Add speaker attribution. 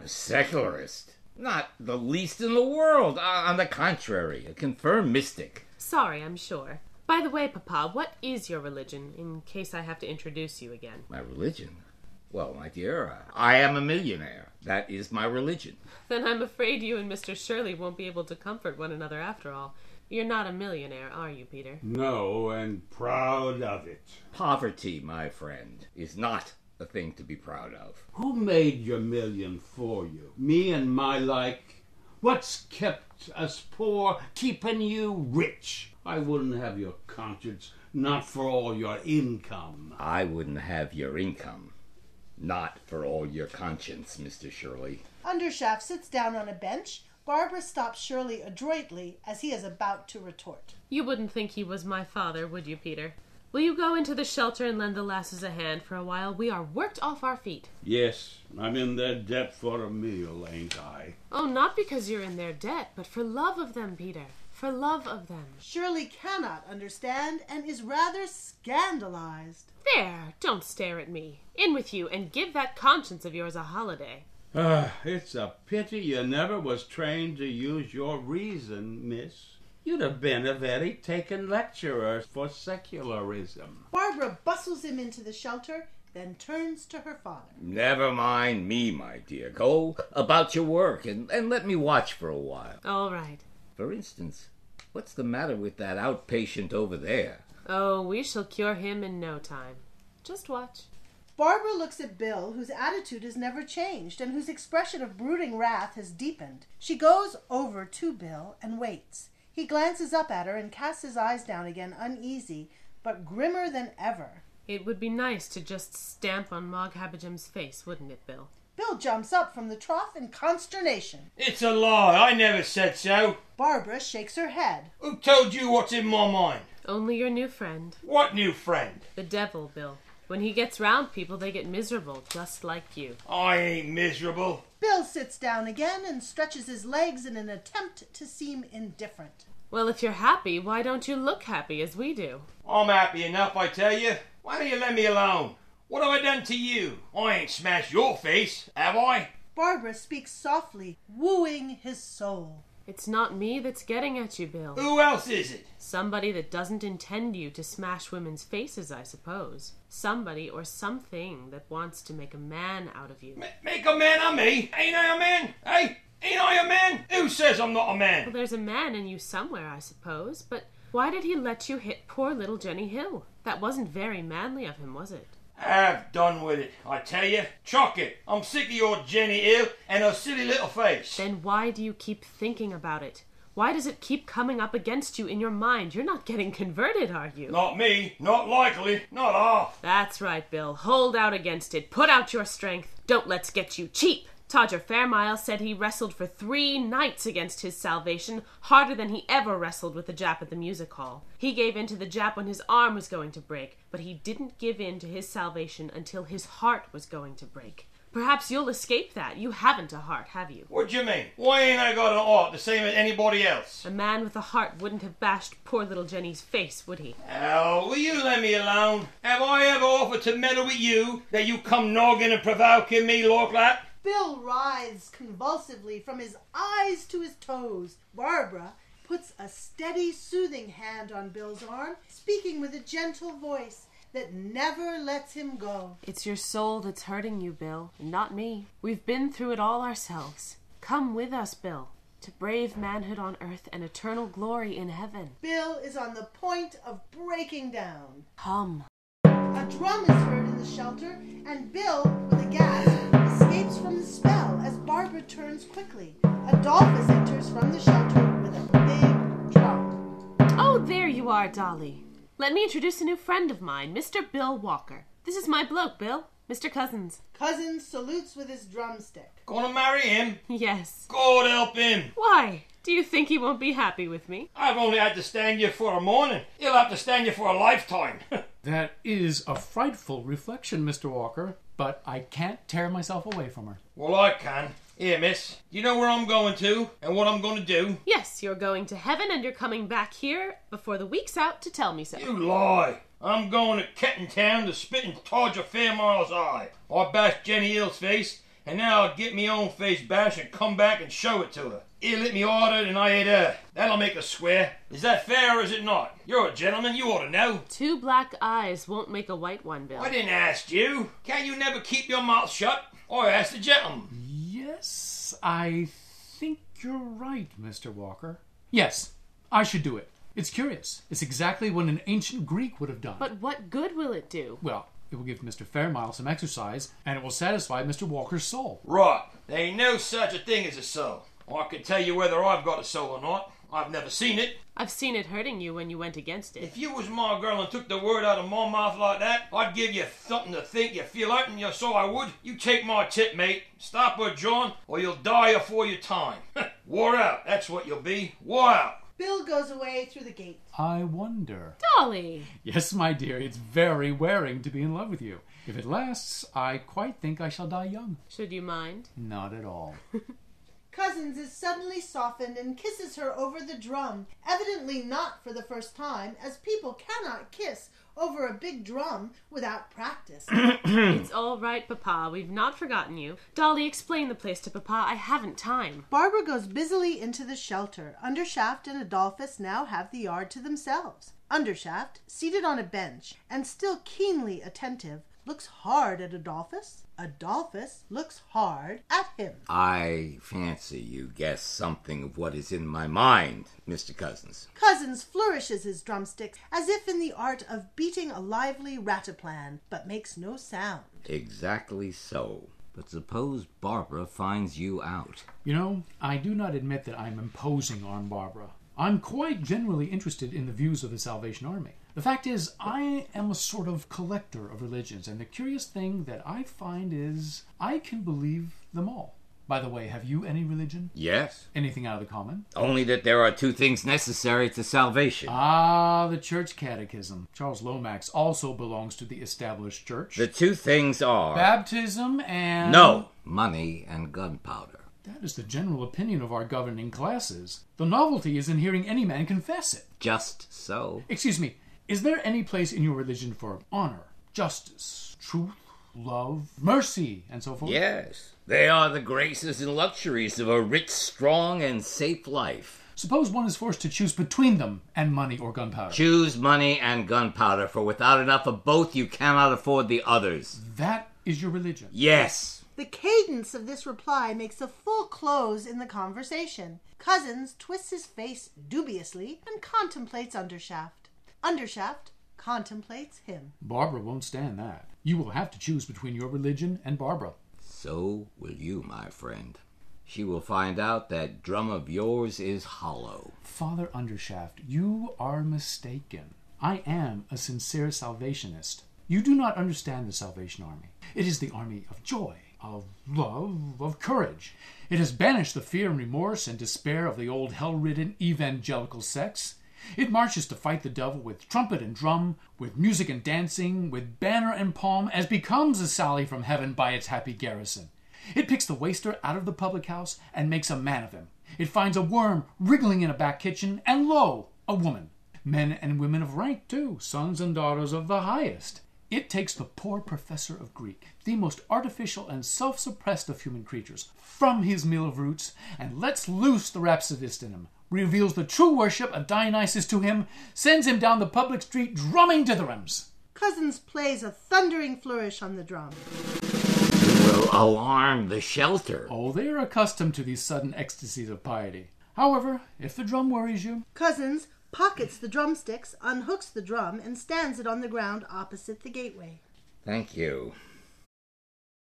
Speaker 1: A secularist? Not the least in the world. On the contrary, a confirmed mystic.
Speaker 2: Sorry, I'm sure. By the way, Papa, what is your religion, in case I have to introduce you again?
Speaker 1: My religion? Well, my dear, I am a millionaire. That is my religion.
Speaker 2: Then I'm afraid you and Mr. Shirley won't be able to comfort one another after all. You're not a millionaire, are you, Peter?
Speaker 3: No, and proud of it.
Speaker 1: Poverty, my friend, is not a thing to be proud of.
Speaker 3: Who made your million for you? Me and my like? What's kept us poor, keeping you rich? I wouldn't have your conscience, not for all your income.
Speaker 1: I wouldn't have your income, not for all your conscience, Mr. Shirley.
Speaker 4: Undershaft sits down on a bench. Barbara stops Shirley adroitly as he is about to retort.
Speaker 2: You wouldn't think he was my father, would you, Peter? Will you go into the shelter and lend the lasses a hand for a while? We are worked off our feet.
Speaker 3: Yes, I'm in their debt for a meal, ain't I?
Speaker 2: Oh, not because you're in their debt, but for love of them, Peter. For love of them.
Speaker 4: Shirley cannot understand and is rather scandalized.
Speaker 2: There, don't stare at me. In with you and give that conscience of yours a holiday.
Speaker 3: It's a pity you never was trained to use your reason, miss. You'd have been a very taken lecturer for secularism.
Speaker 4: Barbara bustles him into the shelter, then turns to her father.
Speaker 1: Never mind me, my dear. Go about your work and let me watch for a while.
Speaker 2: All right.
Speaker 1: For instance, what's the matter with that outpatient over there?
Speaker 2: Oh, we shall cure him in no time. Just watch.
Speaker 4: Barbara looks at Bill, whose attitude has never changed and whose expression of brooding wrath has deepened. She goes over to Bill and waits. He glances up at her and casts his eyes down again, uneasy, but grimmer than ever.
Speaker 2: It would be nice to just stamp on Mog Habijam's face, wouldn't it, Bill?
Speaker 4: Bill jumps up from the trough in consternation.
Speaker 5: It's a lie. I never said so.
Speaker 4: Barbara shakes her head.
Speaker 5: Who told you what's in my mind?
Speaker 2: Only your new friend.
Speaker 5: What new friend?
Speaker 2: The devil, Bill. When he gets round people, they get miserable, just like you.
Speaker 5: I ain't miserable.
Speaker 4: Bill sits down again and stretches his legs in an attempt to seem indifferent.
Speaker 2: Well, if you're happy, why don't you look happy as we do?
Speaker 5: I'm happy enough, I tell you. Why don't you let me alone? What have I done to you? I ain't smashed your face, have I?
Speaker 4: Barbara speaks softly, wooing his soul.
Speaker 2: It's not me that's getting at you, Bill.
Speaker 5: Who else is it?
Speaker 2: Somebody that doesn't intend you to smash women's faces, I suppose. Somebody or something that wants to make a man out of you.
Speaker 5: Make a man of me? Ain't I a man? Hey? Ain't I a man? Who says I'm not a man?
Speaker 2: Well, there's a man in you somewhere, I suppose, but why did he let you hit poor little Jenny Hill? That wasn't very manly of him, was it?
Speaker 5: Have done with it, I tell you. Chuck it. I'm sick of your Jenny Hill and her silly little face.
Speaker 2: Then why do you keep thinking about it? Why does it keep coming up against you in your mind? You're not getting converted, are you?
Speaker 5: Not me. Not likely. Not half.
Speaker 2: That's right, Bill. Hold out against it. Put out your strength. Don't let's get you cheap. Todger Fairmile said he wrestled for 3 nights against his salvation, harder than he ever wrestled with the Jap at the music hall. He gave in to the Jap when his arm was going to break, but he didn't give in to his salvation until his heart was going to break. Perhaps you'll escape that. You haven't a heart, have you?
Speaker 5: What do you mean? Why ain't I got an heart the same as anybody else?
Speaker 2: A man with a heart wouldn't have bashed poor little Jenny's face, would he?
Speaker 5: Oh, will you let me alone? Have I ever offered to meddle with you, that you come noggin and provoking me like that?
Speaker 4: Bill writhes convulsively from his eyes to his toes. Barbara puts a steady, soothing hand on Bill's arm, speaking with a gentle voice that never lets him go.
Speaker 2: It's your soul that's hurting you, Bill, and not me. We've been through it all ourselves. Come with us, Bill, to brave manhood on earth and eternal glory in heaven.
Speaker 4: Bill is on the point of breaking down.
Speaker 2: Come.
Speaker 4: A drum is heard in the shelter, and Bill, with a gasp, escapes from the spell as Barbara turns quickly. Adolphus enters from the shelter with a big drum.
Speaker 2: Oh, there you are, Dolly. Let me introduce a new friend of mine, Mr. Bill Walker. This is my bloke, Bill. Mr. Cousins.
Speaker 4: Cousins salutes with his drumstick.
Speaker 5: Gonna marry him?
Speaker 2: Yes.
Speaker 5: God help him.
Speaker 2: Why? Do you think he won't be happy with me?
Speaker 5: I've only had to stand you for a morning. He'll have to stand you for a lifetime.
Speaker 6: That is a frightful reflection, Mr. Walker, but I can't tear myself away from her.
Speaker 5: Well, I can. Here, miss. Do you know where I'm going to and what I'm going to do?
Speaker 2: Yes, you're going to heaven and you're coming back here before the week's out to tell me so.
Speaker 5: You lie. I'm going to Ketton Town to spit in Todger Fairmile's eye. I bashed Jenny Hill's face, and then I'll get me own face bashed and come back and show it to her. He'll hit me harder than I hit her. That'll make her swear. Is that fair or is it not? You're a gentleman, you ought to know.
Speaker 2: 2 black eyes won't make a white one, Bill.
Speaker 5: I didn't ask you. Can you never keep your mouth shut? I asked the gentleman.
Speaker 6: Yes, I think you're right, Mr. Walker. Yes, I should do it. It's curious. It's exactly what an ancient Greek would have done.
Speaker 2: But what good will it do?
Speaker 6: Well, it will give Mr. Fairmile some exercise, and it will satisfy Mr. Walker's soul.
Speaker 5: Right. There ain't no such a thing as a soul. I can tell you whether I've got a soul or not. I've never seen it.
Speaker 2: I've seen it hurting you when you went against it.
Speaker 5: If you was my girl and took the word out of my mouth like that, I'd give you something to think. You feel hurting you, so I would. You take my tip, mate. Stop her, John, or you'll die afore your time. Wore out, that's what you'll be. Wore out.
Speaker 4: Bill goes away through the gate.
Speaker 6: I wonder.
Speaker 2: Dolly!
Speaker 6: Yes, my dear, it's very wearing to be in love with you. If it lasts, I quite think I shall die young.
Speaker 2: Should you mind?
Speaker 6: Not at all.
Speaker 4: Cousins is suddenly softened and kisses her over the drum, evidently not for the first time, as people cannot kiss over a big drum without practice.
Speaker 2: It's all right, Papa. We've not forgotten you. Dolly, explain the place to Papa. I haven't time.
Speaker 4: Barbara goes busily into the shelter. Undershaft and Adolphus now have the yard to themselves. Undershaft, seated on a bench and still keenly attentive, looks hard at Adolphus. Adolphus looks hard at him.
Speaker 1: I fancy you guess something of what is in my mind, Mr. Cousins.
Speaker 4: Cousins flourishes his drumsticks as if in the art of beating a lively rataplan, but makes no sound.
Speaker 1: Exactly so. But suppose Barbara finds you out.
Speaker 6: You know, I do not admit that I'm imposing on Barbara. I'm quite generally interested in the views of the Salvation Army. The fact is, I am a sort of collector of religions, and the curious thing that I find is I can believe them all. By the way, have you any religion?
Speaker 1: Yes.
Speaker 6: Anything out of the common?
Speaker 1: Only that there are 2 things necessary to salvation.
Speaker 6: Ah, the church catechism. Charles Lomax also belongs to the established church.
Speaker 1: The 2 things are...
Speaker 6: Baptism and...
Speaker 1: No! Money and gunpowder.
Speaker 6: That is the general opinion of our governing classes. The novelty is in hearing any man confess it.
Speaker 1: Just so.
Speaker 6: Excuse me, is there any place in your religion for honor, justice, truth, love, mercy, and so forth?
Speaker 1: Yes. They are the graces and luxuries of a rich, strong, and safe life.
Speaker 6: Suppose one is forced to choose between them and money or gunpowder.
Speaker 1: Choose money and gunpowder, for without enough of both you cannot afford the others.
Speaker 6: That is your religion?
Speaker 1: Yes.
Speaker 4: The cadence of this reply makes a full close in the conversation. Cousins twists his face dubiously and contemplates Undershaft. Undershaft contemplates him.
Speaker 6: Barbara won't stand that. You will have to choose between your religion and Barbara.
Speaker 1: So will you, my friend. She will find out that drum of yours is hollow.
Speaker 6: Father Undershaft, you are mistaken. I am a sincere Salvationist. You do not understand the Salvation Army. It is the army of joy, of love, of courage. It has banished the fear and remorse and despair of the old hell-ridden evangelical sects. It marches to fight the devil with trumpet and drum, with music and dancing, with banner and palm, as becomes a sally from heaven by its happy garrison. It picks the waster out of the public house and makes a man of him. It finds a worm wriggling in a back kitchen, and lo, a woman. Men and women of rank, too, sons and daughters of the highest. It takes the poor professor of Greek, the most artificial and self-suppressed of human creatures, from his meal of roots, and lets loose the rhapsodist in him, reveals the true worship of Dionysus to him, sends him down the public street drumming dithyrambs.
Speaker 4: Cousins plays a thundering flourish on the drum.
Speaker 1: You will alarm the shelter.
Speaker 6: Oh, they are accustomed to these sudden ecstasies of piety. However, if the drum worries you...
Speaker 4: Cousins pockets the drumsticks, unhooks the drum, and stands it on the ground opposite the gateway.
Speaker 1: Thank you.